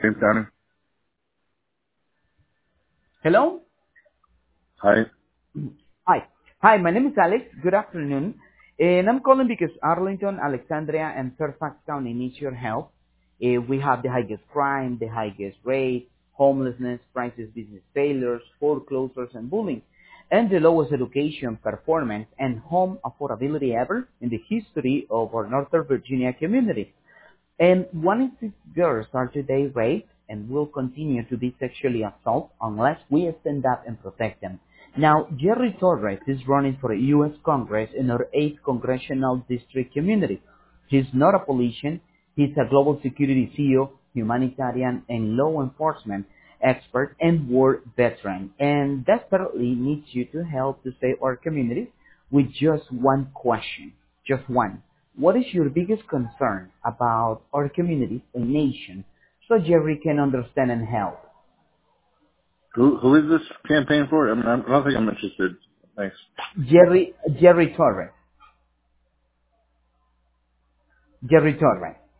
James County. Hello? Hi. Hi. Hi, my name is Alex. Good afternoon. And I'm calling because Arlington, Alexandria, and Fairfax County needs your help. We have the highest crime, the highest rate, homelessness, crisis business failures, foreclosures, and bullying, and the lowest education performance and home affordability ever in the history of our Northern Virginia community. And 1 in 6 girls are today raped and will continue to be sexually assaulted unless we stand up and protect them. Now, Jerry Torres is running for U.S. Congress in our 8th Congressional District community. He's not a politician. He's a global security CEO, humanitarian, and law enforcement expert and war veteran, and desperately needs you to help to save our communities with just one question. Just one. What is your biggest concern about our community and nation so Jerry can understand and help? Who is this campaign for? I don't think I'm interested. Thanks. Jerry Torres. Jerry Torres.